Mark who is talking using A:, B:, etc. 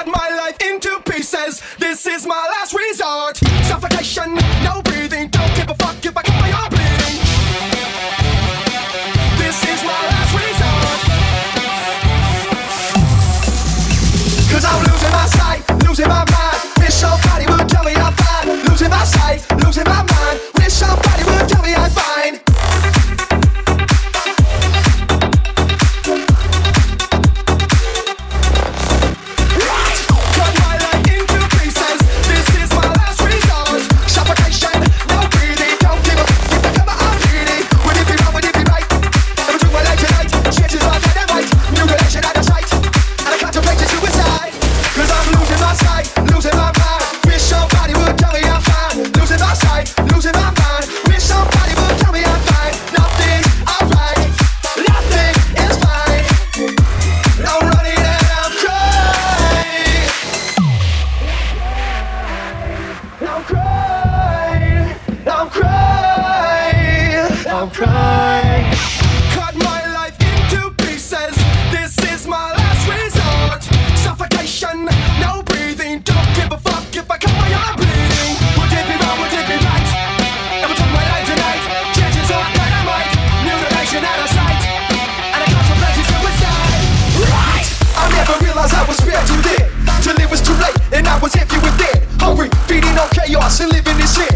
A: cut my life into pieces. This is my last resort. Suffocation, no breathing. Don't give a fuck if I cut my arm bleeding. This is my last resort. Cause I'm losing my sight, losing my mind. Wish somebody would tell me I'm fine. Losing my sight, losing my mind. Wish somebody would tell me I'm fine. I'm crying. Cut my life into pieces. This is my last resort. Suffocation, no breathing. Don't give a fuck if I cut my arm bleeding. Would it be wrong? Would it be right? If I took my life tonight, chances are that I might. Mutilation out of sight, and I contemplated suicide. Right. I never realized I was spared too dead. Till it was too late, and I was empty with dead. Hungry, feeding on chaos and living this shit.